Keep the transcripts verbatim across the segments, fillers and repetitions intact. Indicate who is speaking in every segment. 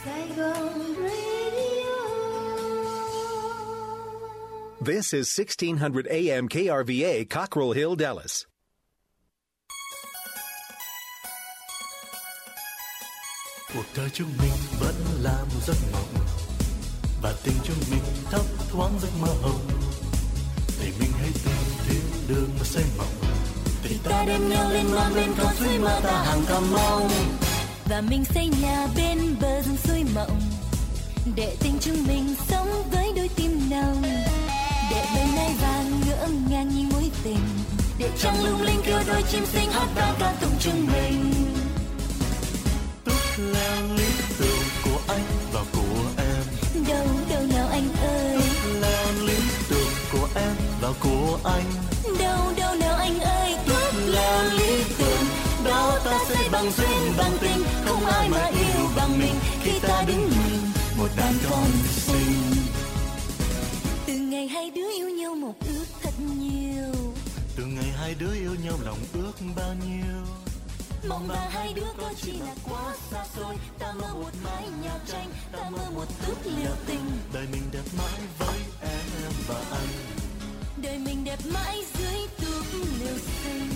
Speaker 1: Saigon Radio.
Speaker 2: This is sixteen hundred A M K R V A, Cockrell Hill, Dallas.
Speaker 3: Cuộc đời chúng mình vẫn là một giấc mộng, và tình chúng mình thấp thoáng giấc mơ hồng. Để mình hãy tìm thêm đường mà xây mộng, thì ta đem nhau lên non bên con suối mơ ta hàng thầm mong.
Speaker 1: Và mình xây nhà bên bờ rừng suối mộng, để tình chúng mình sống với đôi tim nồng. Để bầy nai vàng ngỡ ngàng nhìn mối tình, để trăng lung linh kêu đôi chim xinh hát vang ca tụng chúng mình.
Speaker 3: Túc leo lý tưởng của anh và của em,
Speaker 1: Đâu đâu nào anh ơi,
Speaker 3: túc leo lý tưởng của em và của anh.
Speaker 1: Đâu đâu nào anh ơi, túc leo lý tưởng.
Speaker 3: Đó ta xây bằng duyên bằng tình, không ai mà yêu bằng mình khi ta đứng nhìn một đàn con xinh.
Speaker 1: Từ ngày hai đứa yêu nhau một ước thật nhiều,
Speaker 3: Từ ngày hai đứa yêu nhau lòng ước bao nhiêu.
Speaker 1: mong và hai đứa có chỉ là quá xa xôi. Ta mơ một mái nhà tranh, ta mơ một túp liều tình.
Speaker 3: Đời mình đẹp mãi với em và anh.
Speaker 1: Đời mình đẹp mãi dưới túp liều xinh.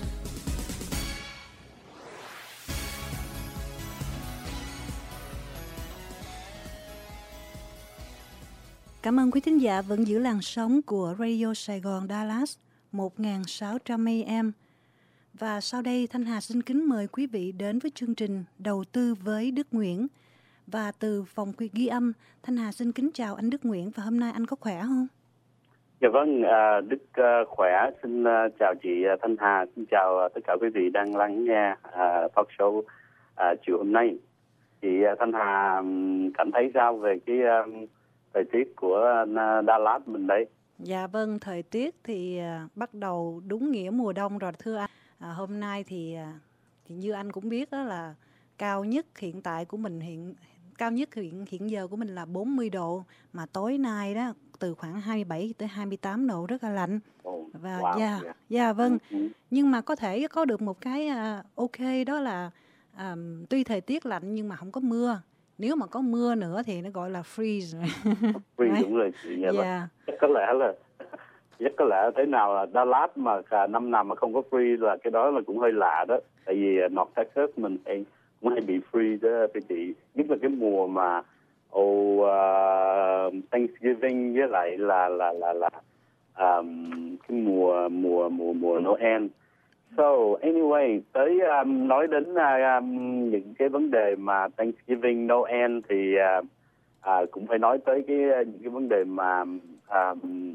Speaker 4: Cảm ơn quý thính giả vẫn giữ làn sóng của Radio Sài Gòn Dallas một nghìn sáu trăm A M. Và sau đây Thanh Hà xin kính mời quý vị đến với chương trình Đầu tư với Đức Nguyễn. Và từ phòng ghi âm, Thanh Hà xin kính chào anh Đức Nguyễn, và hôm nay anh có khỏe không?
Speaker 5: Dạ vâng, à, Đức uh, khỏe. Xin uh, chào chị uh, Thanh Hà, xin chào uh, tất cả quý vị đang lắng nghe uh, talk show uh, chiều hôm nay. Chị uh, Thanh Hà um, cảm thấy sao về cái um, thời tiết của uh, Dallas mình đây?
Speaker 4: Dạ vâng, thời tiết thì uh, bắt đầu đúng nghĩa mùa đông rồi thưa anh. À, hôm nay thì, uh, thì như anh cũng biết đó là cao nhất hiện tại của mình hiện cao nhất hiện hiện giờ của mình là bốn mươi độ, mà tối nay đó từ khoảng hai mươi bảy tới hai mươi tám độ, rất là lạnh.
Speaker 5: Oh,
Speaker 4: Và
Speaker 5: wow,
Speaker 4: dạ,
Speaker 5: yeah.
Speaker 4: dạ vâng.
Speaker 5: Ừ.
Speaker 4: Nhưng mà có thể có được một cái uh, ok, đó là um, tuy thời tiết lạnh nhưng mà không có mưa. Nếu mà có mưa nữa thì nó gọi là freeze.
Speaker 5: Free đúng rồi chị. Dạ
Speaker 4: Yeah.
Speaker 5: vâng. Chắc có lẽ là chắc có lẽ thế nào là Dallas mà cả năm nào mà không có free là cái đó là cũng hơi lạ đó. Tại vì North Texas mình hay cũng hay bị free đó thưa chị. Nhất là cái mùa mà oh, uh, Thanksgiving với lại là là là là um, cái mùa mùa mùa mùa Noel. So anyway, tới um, nói đến uh, um, những cái vấn đề mà Thanksgiving, Noel thì uh, uh, cũng phải nói tới cái những cái vấn đề mà um,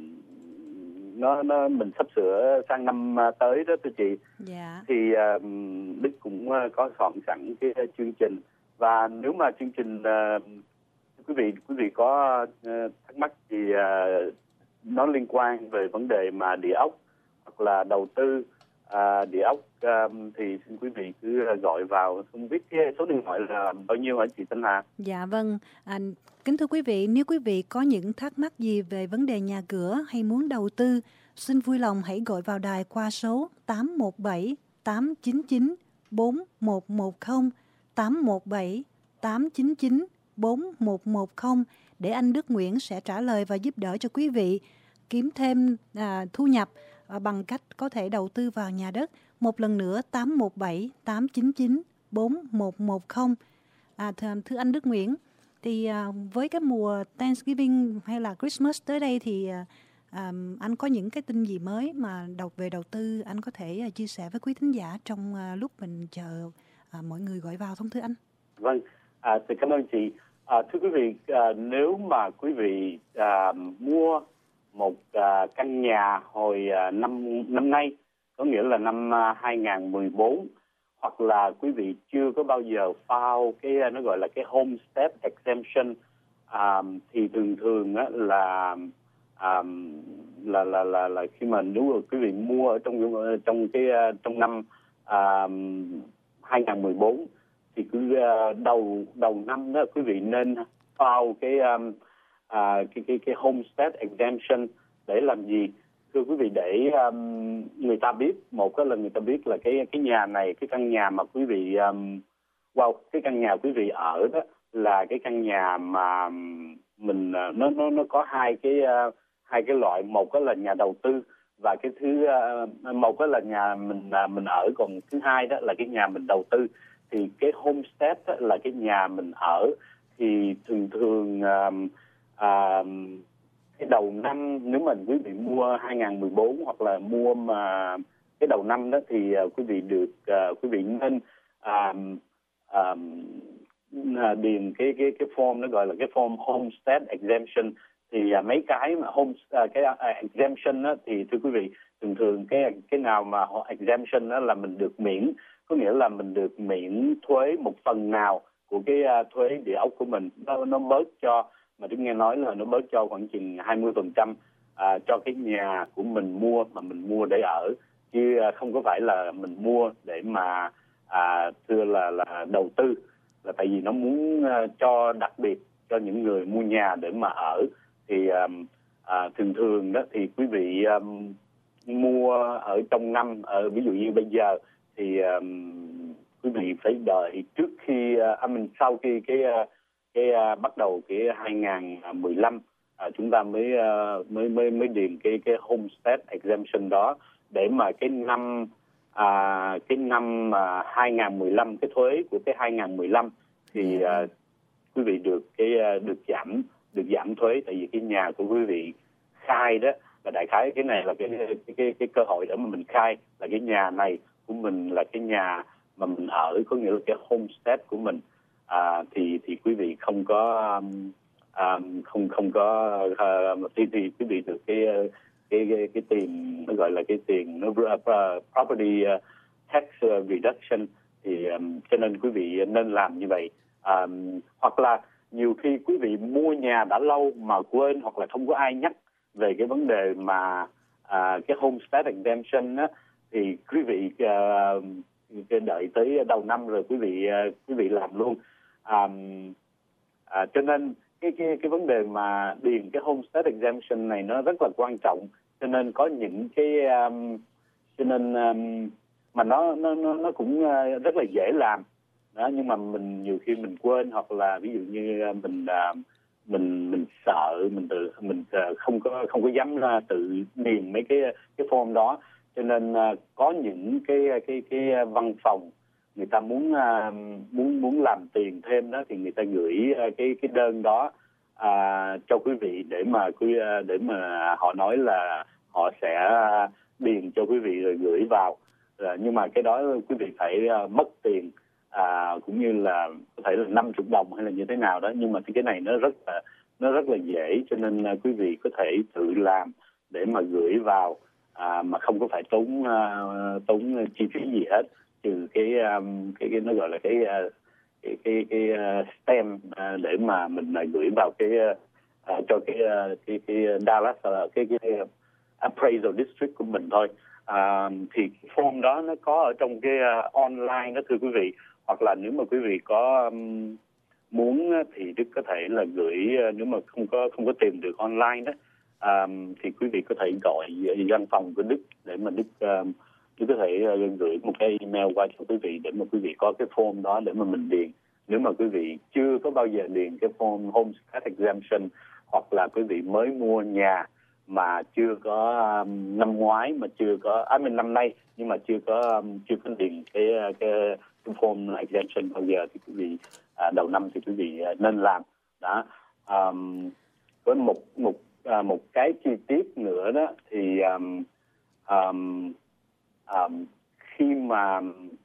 Speaker 5: nó nó mình sắp sửa sang năm uh, tới đó thưa chị.
Speaker 4: Dạ.
Speaker 5: Thì uh, Đức cũng uh, có soạn sẵn cái uh, chương trình, và nếu mà chương trình uh, quý vị quý vị có uh, thắc mắc gì uh, nó liên quan về vấn đề mà địa ốc hoặc là đầu tư À, địa ốc um, thì xin quý vị cứ gọi vào, không biết cái số điện thoại là bao nhiêu hả chị Thanh Hà?
Speaker 4: Dạ vâng, à, kính thưa quý vị, nếu quý vị có những thắc mắc gì về vấn đề nhà cửa hay muốn đầu tư, xin vui lòng hãy gọi vào đài qua số tám một bảy tám chín chín bốn một một không, tám một bảy tám chín chín bốn một một không để anh Đức Nguyễn sẽ trả lời và giúp đỡ cho quý vị kiếm thêm à, thu nhập bằng cách có thể đầu tư vào nhà đất. Một lần nữa, tám một bảy tám chín chín bốn một một không. À, thưa, thưa anh Đức Nguyễn, thì à, với cái mùa Thanksgiving hay là Christmas tới đây thì à, anh có những cái tin gì mới mà đầu về đầu tư anh có thể à, chia sẻ với quý thính giả trong à, lúc mình chờ à, mọi người gọi vào không thưa anh?
Speaker 5: Vâng, à, thì cảm ơn chị. À, thưa quý vị, à, nếu mà quý vị à, mua một uh, căn nhà hồi uh, năm năm nay, có nghĩa là năm uh, hai không một bốn, hoặc là quý vị chưa có bao giờ file cái uh, nó gọi là cái homestead exemption, um, thì thường thường uh, là, um, là là là là khi mà nếu mà quý vị mua ở trong trong cái uh, trong năm uh, hai không một bốn thì cứ uh, đầu đầu năm đó quý vị nên file cái um, À, cái cái cái homestead exemption để làm gì? Thưa quý vị, để um, người ta biết, một cái là người ta biết là cái cái nhà này, cái căn nhà mà quý vị um, wow, cái căn nhà quý vị ở đó là cái căn nhà mà mình nó nó nó có hai cái uh, hai cái loại, một đó là nhà đầu tư và cái thứ uh, một đó là nhà mình uh, mình ở, còn thứ hai đó là cái nhà mình đầu tư. Thì cái homestead đó là cái nhà mình ở, thì thường thường uh, uh, cái đầu năm nếu mà quý vị mua hai không một bốn hoặc là mua mà cái đầu năm đó thì uh, quý vị được uh, quý vị nên uh, uh, điền cái cái cái form, nó gọi là cái form homestead exemption. Thì uh, mấy cái mà home uh, cái uh, exemption đó, thì thưa quý vị, thường thường cái cái nào mà exemption đó là mình được miễn, có nghĩa là mình được miễn thuế một phần nào của cái uh, thuế địa ốc của mình. Nó nó bớt cho, mà tôi nghe nói là nó bớt cho khoảng chừng hai mươi phần trăm uh, cho cái nhà của mình mua, mà mình mua để ở, chứ uh, không có phải là mình mua để mà uh, thưa là là đầu tư. Là tại vì nó muốn uh, cho đặc biệt cho những người mua nhà để mà ở. Thì um, uh, thường thường đó thì quý vị um, mua ở trong năm, ở ví dụ như bây giờ thì um, quý vị phải đợi trước khi uh, mình sau khi cái uh, cái uh, bắt đầu cái hai không một lăm uh, chúng ta mới uh, mới mới mới điền cái cái homestead exemption đó, để mà cái năm à, cái năm uh, hai không một lăm, cái thuế của cái hai không một lăm thì uh, quý vị được cái uh, được giảm được giảm thuế, tại vì cái nhà của quý vị khai đó, và đại khái cái này là cái cái cái, cái cơ hội để mà mình khai là cái nhà này của mình là cái nhà mà mình ở, có nghĩa là cái homestead của mình. À, thì thì quý vị không có um, um, không không có uh, thì, thì quý vị được cái cái cái, cái tiền, nó gọi là cái tiền nó uh, property uh, tax uh, reduction. Thì um, cho nên quý vị nên làm như vậy. Um, hoặc là nhiều khi quý vị mua nhà đã lâu mà quên, hoặc là không có ai nhắc về cái vấn đề mà uh, cái homestead exemption á, thì quý vị uh, đợi tới đầu năm rồi quý vị uh, quý vị làm luôn. Um, à, cho nên cái cái cái vấn đề mà điền cái homestead exemption này nó rất là quan trọng. Cho nên có những cái um, cho nên um, mà nó nó nó nó cũng uh, rất là dễ làm đó, nhưng mà mình nhiều khi mình quên, hoặc là ví dụ như mình uh, mình mình sợ mình tự mình uh, không có không có dám uh, tự điền mấy cái cái form đó. Cho nên uh, có những cái cái cái văn phòng người ta muốn uh, muốn muốn làm tiền thêm đó, thì người ta gửi uh, cái cái đơn đó uh, cho quý vị, để mà quý uh, để mà họ nói là họ sẽ uh, điền cho quý vị rồi gửi vào. Uh, nhưng mà cái đó quý vị phải uh, mất tiền, uh, cũng như là có thể là năm mươi đồng hay là như thế nào đó. Nhưng mà cái này nó rất là nó rất là dễ, cho nên uh, quý vị có thể tự làm để mà gửi vào, uh, mà không có phải tốn uh, tốn chi phí gì hết, trừ cái um, cái cái nó gọi là cái uh, cái cái cái uh, stem uh, để mà mình uh, gửi vào cái uh, cho cái uh, cái cái Dallas uh, cái cái appraisal district của mình thôi. Uh, thì form đó nó có ở trong cái uh, online đó thưa quý vị, hoặc là nếu mà quý vị có um, muốn thì Đức có thể là gửi, uh, nếu mà không có không có tìm được online đó, um, thì quý vị có thể gọi văn phòng của Đức để mà Đức um, Đức có thể uh, gửi một cái email qua cho quý vị để mà quý vị có cái form đó để mà mình điền. Nếu mà quý vị chưa có bao giờ điền cái form homestead exemption, hoặc là quý vị mới mua nhà mà chưa có um, năm ngoái mà chưa có à, mình năm nay nhưng mà chưa có um, chưa có điền cái cái, cái form exemption bao giờ, thì quý vị à, đầu năm thì quý vị à, nên làm đó. Um, với một một à, một cái chi tiết nữa đó thì um, um, um, khi mà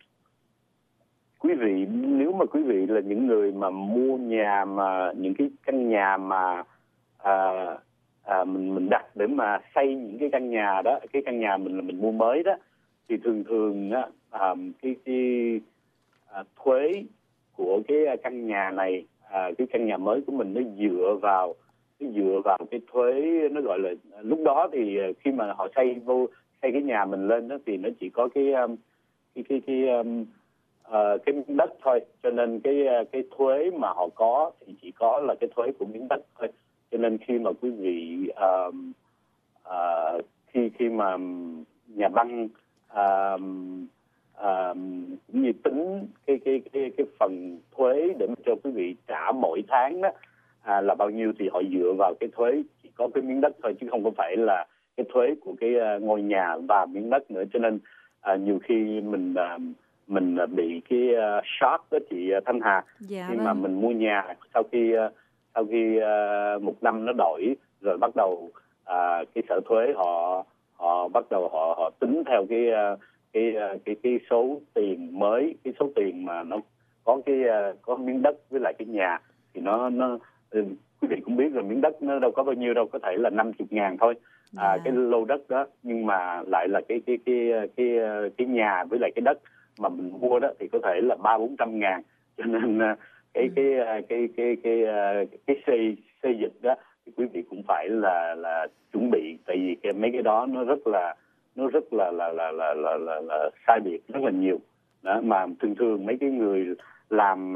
Speaker 5: quý vị nếu mà quý vị là những người mà mua nhà, mà những cái căn nhà mà à, à, mình mình đặt để mà xây những cái căn nhà đó, cái căn nhà mình là mình mua mới đó, thì thường thường á, à, cái cái à, thuế của cái căn nhà này, à, cái căn nhà mới của mình nó dựa vào nó dựa vào cái thuế, nó gọi là lúc đó thì khi mà họ xây vô xây cái nhà mình lên đó thì nó chỉ có cái cái cái cái um, uh, cái miếng đất thôi, cho nên cái cái thuế mà họ có thì chỉ có là cái thuế của miếng đất thôi. Cho nên khi mà quý vị uh, uh, khi khi mà nhà băng uh, à, cũng như tính cái cái cái cái phần thuế để mà cho quý vị trả mỗi tháng đó à, là bao nhiêu, thì họ dựa vào cái thuế chỉ có cái miếng đất thôi, chứ không có phải là cái thuế của cái uh, ngôi nhà và miếng đất nữa. Cho nên uh, nhiều khi mình uh, mình uh, bị cái uh, shock đó chị uh, Thanh Hà,
Speaker 4: dạ,
Speaker 5: khi
Speaker 4: vâng.
Speaker 5: mà mình mua nhà sau khi uh, sau khi uh, một năm nó đổi rồi bắt đầu uh, cái sở thuế họ họ bắt đầu họ họ tính theo cái uh, cái uh, cái cái số tiền mới, cái số tiền mà nó có cái uh, có miếng đất với lại cái nhà, thì nó nó quý vị cũng biết rồi, miếng đất nó đâu có bao nhiêu đâu, có thể là năm chục ngàn thôi. À,
Speaker 4: Yeah.
Speaker 5: cái lô đất đó, nhưng mà lại là cái cái cái cái cái nhà với lại cái đất mà mình mua đó thì có thể là ba bốn trăm ngàn. Cho nên cái cái cái cái cái cái, cái xây xây dựng đó thì quý vị cũng phải là là chuẩn bị, tại vì cái mấy cái đó nó rất là nó rất là là là là là, là, là sai biệt rất là nhiều đó, mà thường thường mấy cái người làm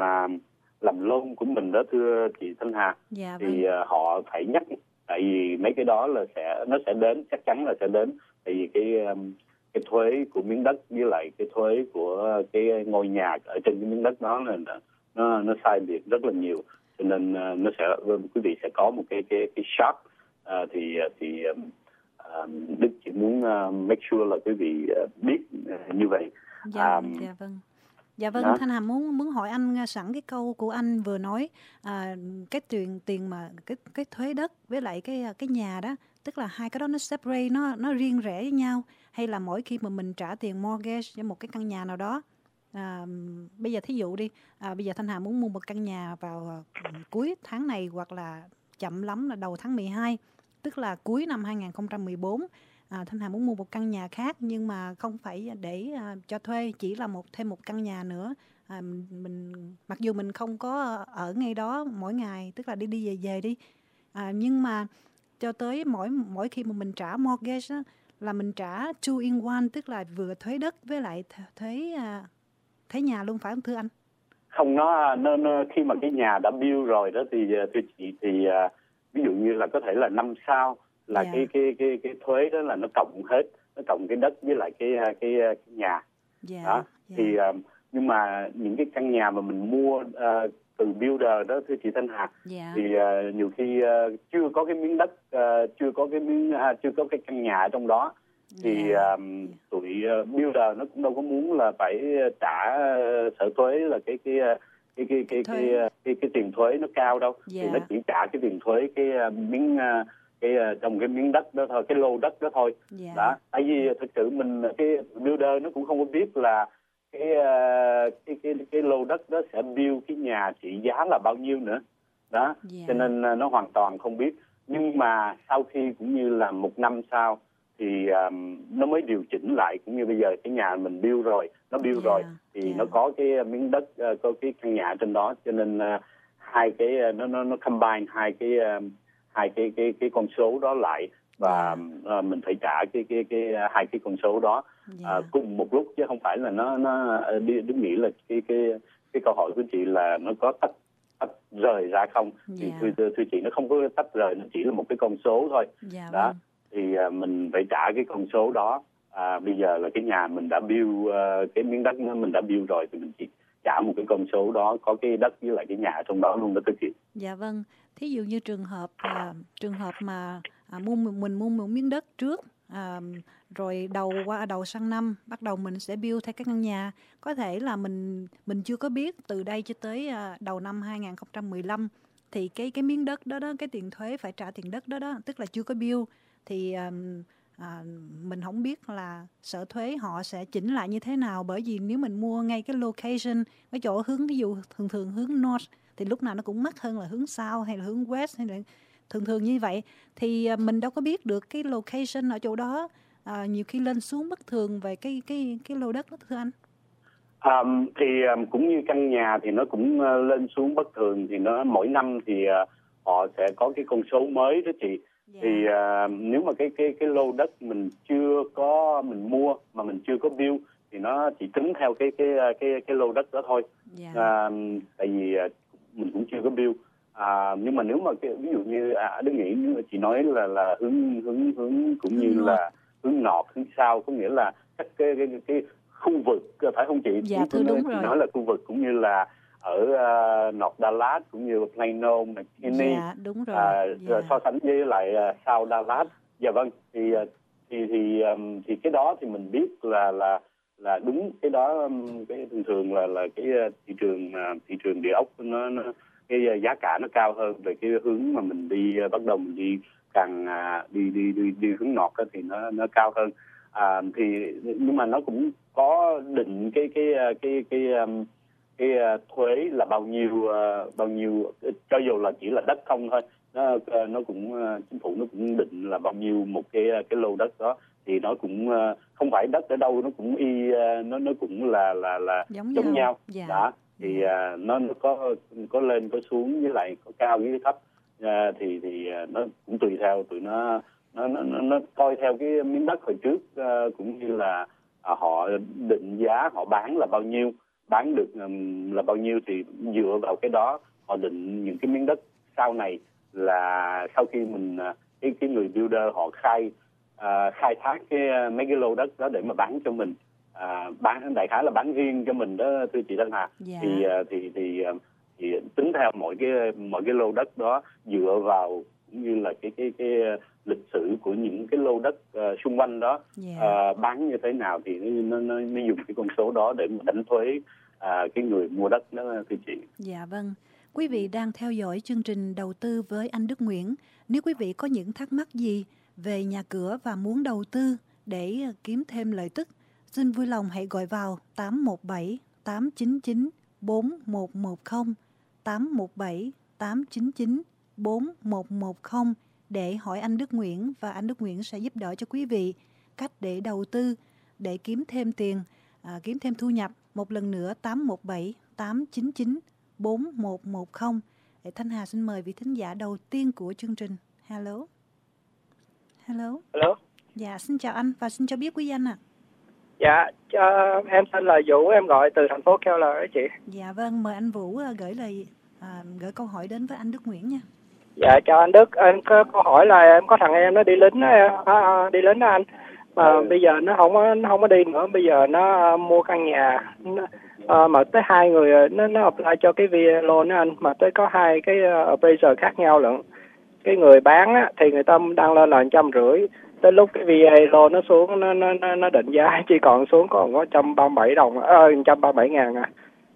Speaker 5: làm loan của mình đó thưa chị Thanh Hà,
Speaker 4: dạ,
Speaker 5: thì
Speaker 4: vâng.
Speaker 5: uh, họ phải nhắc, tại vì mấy cái đó là sẽ nó sẽ đến, chắc chắn là sẽ đến, tại vì cái um, cái thuế của miếng đất với lại cái thuế của cái ngôi nhà ở trên cái miếng đất đó là nó nó sai biệt rất là nhiều, cho nên uh, nó sẽ quý vị sẽ có một cái cái cái shock. Uh, thì thì um, uh, Đức chỉ muốn uh, make sure là quý vị uh, biết uh, như vậy.
Speaker 4: Dạ,
Speaker 5: um,
Speaker 4: dạ vâng. Dạ vâng,
Speaker 5: đó.
Speaker 4: Thanh Hà muốn muốn hỏi anh sẵn cái câu của anh vừa nói, à, cái tiền tiền mà cái cái thuế đất với lại cái cái nhà đó, tức là hai cái đó nó separate, nó nó riêng rẽ với nhau, hay là mỗi khi mà mình trả tiền mortgage cho một cái căn nhà nào đó, à, bây giờ thí dụ đi, à, bây giờ Thanh Hà muốn mua một căn nhà vào uh, cuối tháng này hoặc là chậm lắm là đầu tháng mười hai, tức là cuối năm hai không một bốn. À, Thanh Hà muốn mua một căn nhà khác nhưng mà không phải để à, cho thuê, chỉ là một thêm một căn nhà nữa. À, mình, mình mặc dù mình không có ở ngay đó mỗi ngày, tức là đi đi về về đi, à, nhưng mà cho tới mỗi mỗi khi mà mình trả mortgage á, là mình trả two in one, tức là vừa thuế đất với lại thuế à, thuế nhà luôn, phải không thưa anh?
Speaker 5: Không, nó, nó, nó khi mà cái nhà đã build rồi đó thì thưa chị, thì uh, ví dụ như là có thể là năm sau là yeah. cái cái cái cái thuế đó là nó cộng hết, nó cộng cái đất với lại cái cái, cái, cái nhà.
Speaker 4: Yeah.
Speaker 5: Đó.
Speaker 4: Yeah.
Speaker 5: Thì uh, nhưng mà những cái căn nhà mà mình mua uh, từ builder đó thưa chị Thanh Hà,
Speaker 4: yeah.
Speaker 5: thì uh, nhiều khi uh, chưa có cái miếng đất, uh, chưa có cái miếng uh, chưa có cái căn nhà ở trong đó, thì
Speaker 4: yeah.
Speaker 5: um, tụi uh, builder nó cũng đâu có muốn là phải trả uh, sở thuế là cái cái uh, cái cái cái cái, cái, cái cái tiền thuế nó cao đâu, yeah. thì nó chỉ trả cái tiền thuế cái uh, miếng uh, cái uh, trong cái miếng đất đó thôi, cái lô đất đó thôi.
Speaker 4: Yeah.
Speaker 5: Đó, tại vì thực sự mình cái builder nó cũng không có biết là cái uh, cái cái cái lô đất đó sẽ build cái nhà trị giá là bao nhiêu nữa. Đó, yeah. cho nên uh, nó hoàn toàn không biết. Nhưng mà sau khi cũng như là một năm sau thì um, nó mới điều chỉnh lại, cũng như bây giờ cái nhà mình build rồi, nó build yeah. rồi thì yeah. nó có cái miếng đất, uh, có cái căn nhà trên đó, cho nên uh, hai cái uh, nó nó nó combine hai cái uh, hai cái cái cái con số đó lại, và yeah. uh, mình phải trả cái cái cái uh, hai cái con số đó yeah. uh, cùng một lúc, chứ không phải là nó nó đi đứng nghĩ là cái cái cái câu hỏi của chị là nó có tách tách rời ra không. Yeah. Thì thưa, thưa chị, nó không có tách rời, nó chỉ là một cái con số thôi. Yeah, đó. Vâng. Thì uh, mình phải trả cái con số đó. À, bây giờ là cái nhà mình đã build, uh, cái miếng đất nó mình đã build rồi, thì mình chỉ trả một cái con số đó, có cái đất với lại cái nhà trong đó luôn đó thưa chị.
Speaker 4: Dạ vâng. Thí dụ như trường hợp à, trường hợp mà à, mua mình mua một miếng đất trước, à, rồi đầu qua đầu sang năm bắt đầu mình sẽ build theo các căn nhà, có thể là mình mình chưa có biết từ đây cho tới à, đầu năm hai không một lăm thì cái cái miếng đất đó đó, cái tiền thuế phải trả tiền đất đó đó, tức là chưa có build, thì à, à, mình không biết là sở thuế họ sẽ chỉnh lại như thế nào, bởi vì nếu mình mua ngay cái location, cái chỗ hướng, ví dụ thường thường hướng north thì lúc nào nó cũng mắc hơn là hướng south hay là hướng west, hay là thường thường như vậy, thì mình đâu có biết được cái location ở chỗ đó, à, nhiều khi lên xuống bất thường về cái cái cái lô đất đó thưa anh.
Speaker 5: Um, thì um, cũng như căn nhà thì nó cũng uh, lên xuống bất thường, thì nó mỗi năm thì uh, họ sẽ có cái con số mới đó chị. Yeah. Thì uh, nếu mà cái cái cái lô đất mình chưa có mình mua mà mình chưa có build thì nó chỉ tính theo cái cái cái cái lô đất đó thôi. Yeah. Uh, tại vì uh, mình cũng chưa có build. À, nhưng mà nếu mà cái, ví dụ như à, Đức nghĩ nếu mà chị nói là là hướng hướng hướng cũng như là hướng nọt, hướng sau, có nghĩa là cái cái cái, cái khu vực, phải không chị?
Speaker 4: Dạ thưa đúng rồi.
Speaker 5: Nói là khu vực cũng như là ở uh, North Dallas cũng như Plano, McKinney.
Speaker 4: Dạ đúng rồi.
Speaker 5: Uh,
Speaker 4: dạ.
Speaker 5: So sánh với lại uh, South Dallas. Dạ vâng. Thì thì thì um, thì cái đó thì mình biết là là là đúng cái đó. Um, cái thường thường là là cái thị trường uh, thị trường địa ốc nó, nó cái giá cả nó cao hơn về cái hướng mà mình đi uh, bắt đầu mình đi càng uh, đi đi đi đi hướng nọt thì nó nó cao hơn. À, thì nhưng mà nó cũng có định cái cái cái cái cái, um, cái uh, thuế là bao nhiêu uh, bao nhiêu, cho dù là chỉ là đất không thôi, nó nó cũng uh, chính phủ nó cũng định là bao nhiêu một cái cái lô đất đó, thì nó cũng uh, không phải đất ở đâu nó cũng y uh, nó nó cũng là là là
Speaker 4: giống,
Speaker 5: giống nhau, nhau.
Speaker 4: Dạ.
Speaker 5: Đó thì uh, nó nó có có lên có xuống, với lại có cao với thấp, uh, thì thì uh, nó cũng tùy theo tụi nó nó nó nó coi theo cái miếng đất hồi trước, uh, cũng như là uh, họ định giá họ bán là bao nhiêu, bán được um, là bao nhiêu, thì dựa vào cái đó họ định những cái miếng đất sau này, là sau khi mình uh, cái cái người builder họ khai uh, khai thác cái mấy cái lô đất đó để mà bán cho mình, uh, bán đại khái là bán riêng cho mình đó thưa chị Tân Hà.
Speaker 4: Dạ.
Speaker 5: thì uh, thì thì uh, thì tính theo mỗi cái mỗi cái lô đất đó, dựa vào cũng như là cái cái cái lịch sử của những cái lô đất uh, xung quanh đó,
Speaker 4: yeah.
Speaker 5: uh, bán như thế nào thì nó, nó, nó dùng cái con số đó để mà đánh thuế uh, cái người mua đất đó thưa chị.
Speaker 4: Dạ vâng. Quý vị đang theo dõi chương trình Đầu tư với anh Đức Nguyễn. Nếu quý vị có những thắc mắc gì về nhà cửa và muốn đầu tư để kiếm thêm lợi tức, xin vui lòng hãy gọi vào tám một bảy tám chín chín bốn một một không, tám một bảy tám chín chín bốn một một không để hỏi anh Đức Nguyễn, và anh Đức Nguyễn sẽ giúp đỡ cho quý vị cách để đầu tư, để kiếm thêm tiền, à, kiếm thêm thu nhập. Một lần nữa tám một bảy tám chín chín bốn một một không. Để Thanh Hà xin mời vị thính giả đầu tiên của chương trình. Hello. Hello.
Speaker 6: Hello.
Speaker 4: Dạ, xin chào anh và xin cho biết quý danh ạ. À.
Speaker 6: Dạ, uh, em tên là Vũ, em gọi từ thành phố Keller đó chị.
Speaker 4: Dạ vâng, mời anh Vũ uh, gửi lời uh, gửi câu hỏi đến với anh Đức Nguyễn nha.
Speaker 6: Dạ, chào anh Đức, em có câu hỏi là em có thằng em nó đi lính đó, uh, đi lính đó anh. Mà ừ. bây giờ nó không có nó không có đi nữa, bây giờ nó uh, mua căn nhà. Nó, uh, mà tới hai người nó nó apply cho cái vê a loan đó anh, mà tới có hai cái uh, appraiser khác nhau lận. Cái người bán á, thì người ta đăng lên là một trăm rưỡi. Tới lúc cái vê a loan nó xuống, nó nó nó định giá chỉ còn xuống còn có một trăm ba mươi bảy đồng, ơ một trăm ba mươi bảy ngàn à.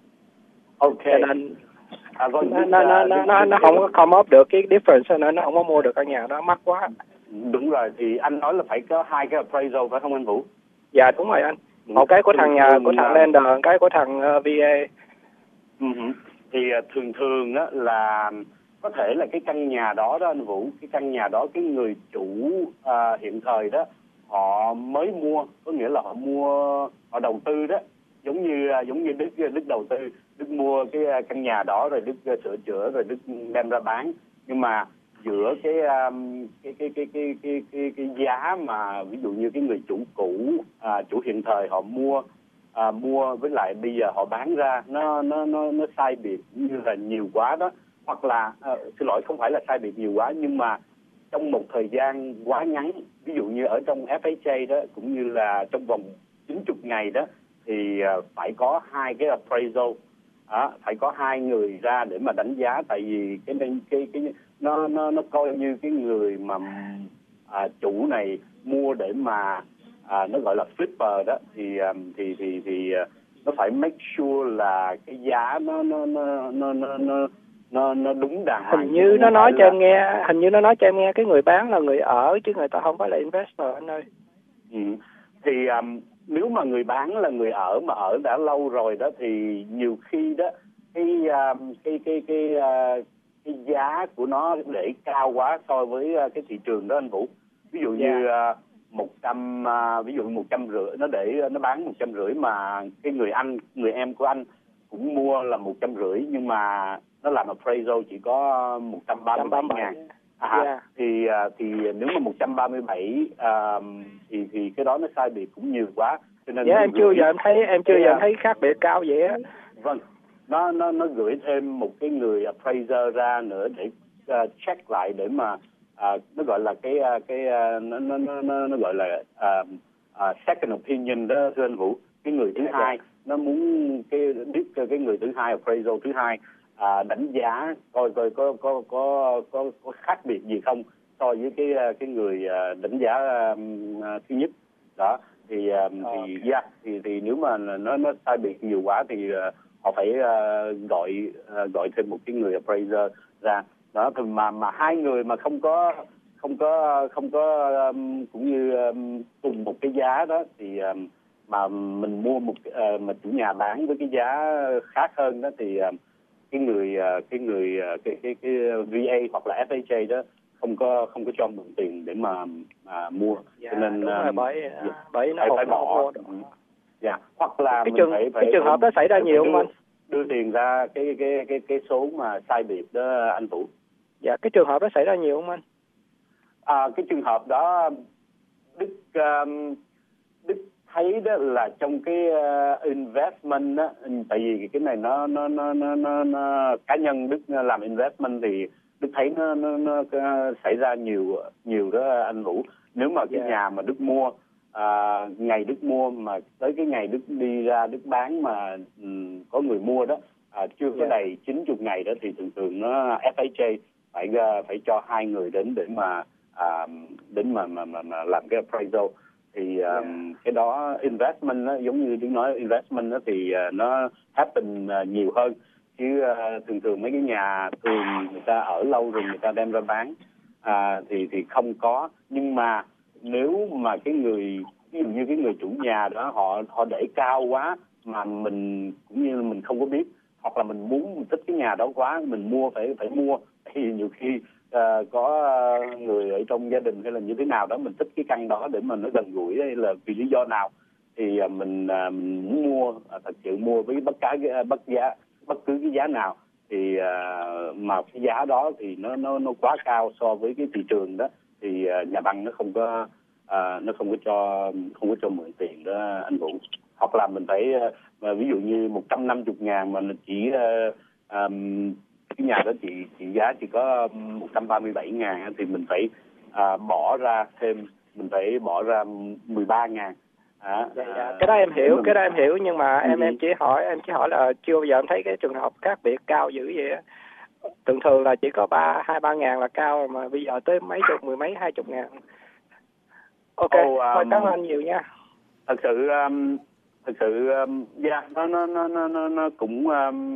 Speaker 5: Ok.
Speaker 6: Cho nên
Speaker 5: à, vâng,
Speaker 6: nó nó nó nó, nó, nó không có come up được cái difference, nên nó không có mua được căn nhà đó, mắc quá.
Speaker 5: Đúng rồi, thì anh nói là phải có hai cái appraisal phải không anh Vũ?
Speaker 6: Dạ đúng rồi anh. Một cái của thằng nhà của thằng lender, một cái của thằng uh, vê a.
Speaker 5: Uh-huh. Thì uh, thường thường á là có thể là cái căn nhà đó đó anh Vũ, cái căn nhà đó cái người chủ uh, hiện thời đó họ mới mua, có nghĩa là họ mua, họ đầu tư đó, giống như uh, giống như Đức Đức đầu tư, Đức mua cái uh, căn nhà đó rồi Đức uh, sửa chữa rồi Đức đem ra bán, nhưng mà giữa cái um, cái, cái cái cái cái cái cái giá mà ví dụ như cái người chủ cũ, à, chủ hiện thời họ mua à, mua với lại bây giờ họ bán ra nó nó nó nó sai biệt như là nhiều quá đó, hoặc là à, xin lỗi không phải là sai biệt nhiều quá, nhưng mà trong một thời gian quá ngắn, ví dụ như ở trong ép hát a đó cũng như là trong vòng chín mươi ngày đó, thì à, phải có hai cái appraisal, à, phải có hai người ra để mà đánh giá, tại vì cái cái cái, cái nó nó nó coi như cái người mà à, chủ này mua để mà à, nó gọi là flipper đó, thì thì thì thì nó phải make sure là cái giá nó nó nó nó nó nó nó, nó đúng đàng hoàng.
Speaker 6: Hình như nó nói là... cho em nghe, hình như nó nói cho em nghe cái người bán là người ở chứ người ta không phải là investor anh ơi.
Speaker 5: Ừ. Thì um, nếu mà người bán là người ở mà ở đã lâu rồi đó, thì nhiều khi đó cái um, cái cái cái uh, cái giá của nó để cao quá so với uh, cái thị trường đó anh Vũ. Ví dụ như uh, một trăm uh, ví dụ một trăm rưỡi nó để nó bán một trăm rưỡi, mà cái người anh người em của anh cũng mua là một trăm rưỡi, nhưng mà nó làm appraisal chỉ có một trăm ba mươi bảy ngàn. À, yeah. thì thì nếu mà một trăm ba mươi bảy uh, thì thì cái đó nó sai biệt cũng nhiều quá, cho nên
Speaker 6: yeah, em chưa giờ em thấy em chưa giờ em thấy khác biệt cao vậy á.
Speaker 5: Vâng, nó nó nó gửi thêm một cái người appraiser ra nữa để uh, check lại, để mà uh, nó gọi là cái uh, cái uh, nó, nó nó nó gọi là uh, uh, second opinion đó thưa anh Vũ. cái người thứ
Speaker 6: dạ,
Speaker 5: hai
Speaker 6: dạ.
Speaker 5: nó muốn cái biết cho cái người thứ hai, appraisal thứ hai à, đánh giá coi coi có có có có có khác biệt gì không so với cái cái người đánh giá um, thứ nhất đó. Thì um,
Speaker 6: okay.
Speaker 5: thì yeah, thì thì nếu mà nó nó sai biệt nhiều quá thì uh, họ phải uh, gọi uh, gọi thêm một cái người appraiser ra đó. Thì mà mà hai người mà không có không có không có um, cũng như um, cùng một cái giá đó thì um, mà mình mua một uh, mà chủ nhà bán với cái giá khác hơn đó thì uh, cái người uh, cái người uh, cái cái cái vê a hoặc là ép hát a đó không có không có cho mượn tiền để mà mà mua.
Speaker 6: Dạ,
Speaker 5: cho nên
Speaker 6: đúng
Speaker 5: um,
Speaker 6: rồi, bởi
Speaker 5: yeah,
Speaker 6: bởi nó
Speaker 5: phải,
Speaker 6: không,
Speaker 5: phải
Speaker 6: nó
Speaker 5: bỏ.
Speaker 6: không mua.
Speaker 5: Dạ, hoặc là
Speaker 6: cái
Speaker 5: mình
Speaker 6: trường
Speaker 5: phải, phải
Speaker 6: cái trường hợp đó xảy ra nhiều không anh?
Speaker 5: Đưa tiền ra cái cái cái cái số mà sai biệt đó anh Vũ.
Speaker 6: Dạ, cái trường hợp đó xảy ra nhiều không anh?
Speaker 5: À, cái trường hợp đó Đức um, Đức thấy đó là trong cái uh, investment đó, tại vì cái này nó nó nó nó, nó, nó cá nhân Đức làm investment thì Đức thấy nó nó, nó uh, xảy ra nhiều nhiều đó anh Vũ. Nếu mà cái
Speaker 6: yeah.
Speaker 5: nhà mà Đức mua à, ngày Đức mua mà tới cái ngày Đức đi ra Đức bán mà um, có người mua đó à, chưa có
Speaker 6: yeah.
Speaker 5: đầy chín mươi ngày đó thì thường thường nó ép hát a phải uh, phải cho hai người đến để mà à, đến mà mà mà, mà làm cái appraisal. Thì um, yeah. cái đó investment đó, giống như Đức nói investment đó thì uh, nó happen uh, nhiều hơn chứ uh, thường thường mấy cái nhà thường người ta ở lâu rồi người ta đem ra bán à, thì thì không có. Nhưng mà nếu mà cái người ví dụ như cái người chủ nhà đó họ họ để cao quá mà mình cũng như mình không có biết, hoặc là mình muốn mình thích cái nhà đó quá mình mua phải phải mua thì nhiều khi Uh, có uh, người ở trong gia đình hay là như thế nào đó mình thích cái căn đó để mà nó gần gũi hay là vì lý do nào thì uh, mình uh, mình muốn mua uh, thật sự mua với bất cả uh, bất giá bất cứ cái giá nào thì uh, mà cái giá đó thì nó nó nó quá cao so với cái thị trường đó thì uh, nhà băng nó không có uh, nó không có cho không có cho mượn tiền đó anh Vũ. Hoặc là mình phải uh, ví dụ như một trăm năm mươi ngàn mà mình chỉ uh, um, cái nhà đó chỉ, chỉ giá chỉ có một trăm ba mươi bảy ngàn thì mình phải à, bỏ ra thêm mình phải bỏ ra mười ba ngàn. À,
Speaker 6: dạ, dạ. Cái đó em hiểu,
Speaker 5: mình...
Speaker 6: cái đó em hiểu nhưng mà
Speaker 5: ừ.
Speaker 6: em em chỉ hỏi em chỉ hỏi là chưa bao giờ em thấy cái trường hợp khác biệt cao dữ vậy á. Thường thường là chỉ có ba hai ba ngàn là cao mà bây giờ tới mấy chục mười mấy hai chục ngàn. Ok, oh, um, thôi cảm ơn anh nhiều nha.
Speaker 5: Thật sự um, thật sự um, yeah, nó nó nó nó nó cũng um,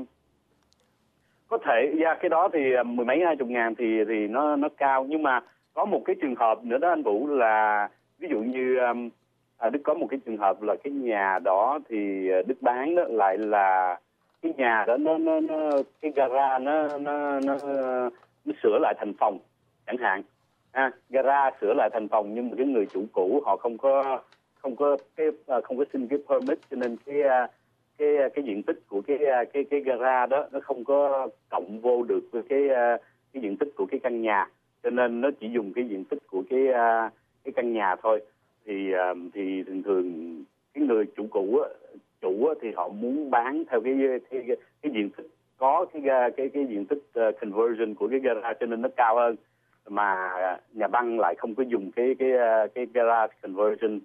Speaker 5: có thể ra yeah, cái đó thì mười mấy hai chục ngàn thì thì nó nó cao. Nhưng mà có một cái trường hợp nữa đó anh Vũ là ví dụ như um, à, Đức có một cái trường hợp là cái nhà đó thì Đức bán đó lại là cái nhà đó nó nó, nó cái gara nó nó nó nó sửa lại thành phòng chẳng hạn. À, gara sửa lại thành phòng nhưng mà cái người chủ cũ họ không có không có cái không có xin cái permit cho nên cái cái cái diện tích của cái cái cái gara đó nó không có cộng vô được với cái cái diện tích của cái căn nhà, cho nên nó chỉ dùng cái diện tích của cái cái căn nhà thôi. Thì thì thường thường cái người chủ cũ chủ thì họ muốn bán theo cái cái cái, cái diện tích có cái cái cái diện tích conversion của cái gara cho nên nó cao hơn, mà nhà băng lại không có dùng cái cái cái gara conversion.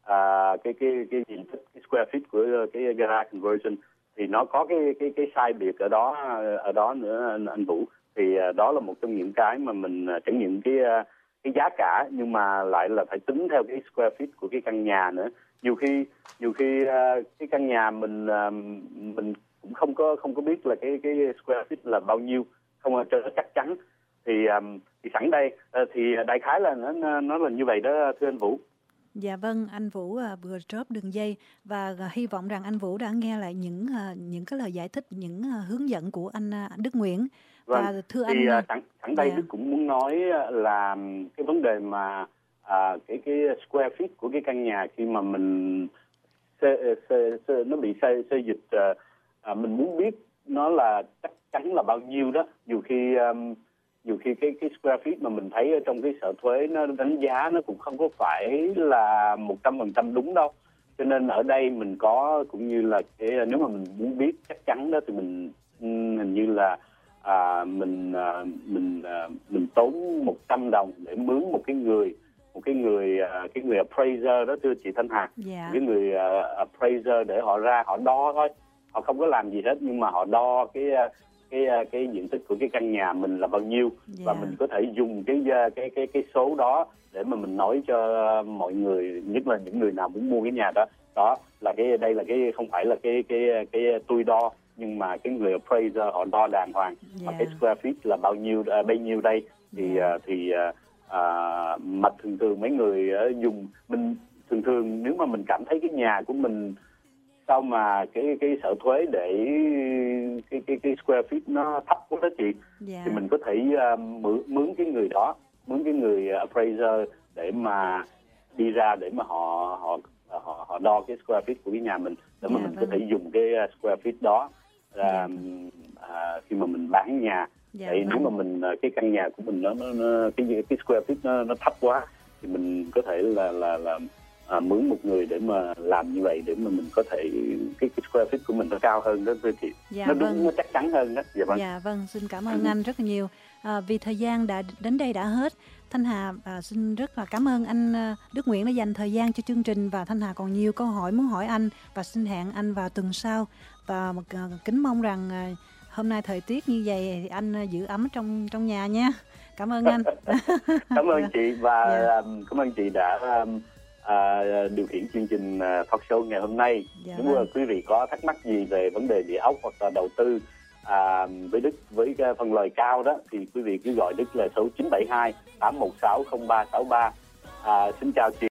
Speaker 5: À, cái cái cái diện tích cái square feet của cái garage conversion thì nó có cái cái cái sai biệt ở đó ở đó nữa anh, anh Vũ. Thì uh, đó là một trong những cái mà mình uh, chẳng những cái uh, cái giá cả nhưng mà lại là phải tính theo cái square feet của cái căn nhà nữa. Nhiều khi nhiều khi uh, cái căn nhà mình uh, mình cũng không có không có biết là cái cái square feet là bao nhiêu, không cho nó chắc chắn. Thì um, thì sẵn đây uh, thì đại khái là nó nó là như vậy đó thưa anh Vũ.
Speaker 4: Dạ vâng, anh Vũ à, vừa drop đường dây và à, hy vọng rằng anh Vũ đã nghe lại những à, những cái lời giải thích, những à, hướng dẫn của anh à, Đức Nguyễn.
Speaker 5: Vâng.
Speaker 4: Và thưa
Speaker 5: thì
Speaker 4: anh,
Speaker 5: à, sẵn, sẵn đây
Speaker 4: dạ.
Speaker 5: Đức cũng muốn nói là cái vấn đề mà à, cái cái square feet của cái căn nhà khi mà mình xê, xê, xê, nó bị xê, xê dịch à, à, mình muốn biết nó là chắc chắn là bao nhiêu đó. Nhiều khi um, nhiều khi cái cái square feet mà mình thấy ở trong cái sở thuế nó đánh giá nó cũng không có phải là một trăm phần trăm đúng đâu. Cho nên ở đây mình có cũng như là cái, nếu mà mình muốn biết chắc chắn đó thì mình hình như là à, mình à, mình à, mình tốn một trăm đồng để mướn một cái người một cái người uh, cái người appraiser đó thưa chị Thanh Hà.
Speaker 4: Dạ.
Speaker 5: Cái người uh, appraiser để họ ra họ đo thôi, họ không có làm gì hết, nhưng mà họ đo cái cái cái diện tích của cái căn nhà mình là bao nhiêu. Dạ. Và mình có thể dùng cái cái cái cái số đó để mà mình nói cho mọi người, nhất là những người nào muốn mua cái nhà đó. Đó là cái đây là cái không phải là cái cái cái tôi đo, nhưng mà cái người appraiser họ đo đàng hoàng. Yeah. Và cái square feet là bao nhiêu uh, bao nhiêu đây thì yeah. uh, thì uh, uh, mà thường thường mấy người uh, dùng mình thường thường nếu mà mình cảm thấy cái nhà của mình sao mà cái cái sở thuế để cái cái cái square feet nó thấp quá đó chị, yeah. thì mình có thể uh, mướn mướn cái người đó, mướn cái người appraiser để mà đi ra để mà họ họ họ họ đo cái square feet của cái nhà mình để mà yeah, mình vâng. có thể dùng cái square feet đó uh, yeah. uh, khi mà mình bán nhà. Dạ, Vậy vâng. nếu mà mình cái căn nhà của mình nó, nó, nó cái cái square feet nó, nó thấp quá thì mình có thể là là là à, mướn một người để mà làm như vậy để mà mình có thể cái, cái square feet của mình nó cao hơn đó thưa chị. Dạ, nó đúng vâng. nó chắc chắn hơn đó. Dạ vâng.
Speaker 4: Dạ vâng, xin cảm ơn ừ. anh rất là nhiều. À, vì thời gian đã đến đây đã hết. Thanh Hà à, xin rất là cảm ơn anh Đức Nguyễn đã dành thời gian cho chương trình, và Thanh Hà còn nhiều câu hỏi muốn hỏi anh và xin hẹn anh vào tuần sau, và à, kính mong rằng à, hôm nay thời tiết như vậy thì anh giữ ấm trong trong nhà nha. Cảm ơn anh.
Speaker 5: Cảm ơn chị và yeah. cảm ơn chị đã à, điều khiển chương trình talk show ngày hôm nay. Dạ, nếu vâng. quý vị có thắc mắc gì về vấn đề địa ốc hoặc là đầu tư à, với Đức với cái phần lời cao đó thì quý vị cứ gọi Đức là số chín bảy hai tám một sáu không ba sáu ba. À, xin chào chị.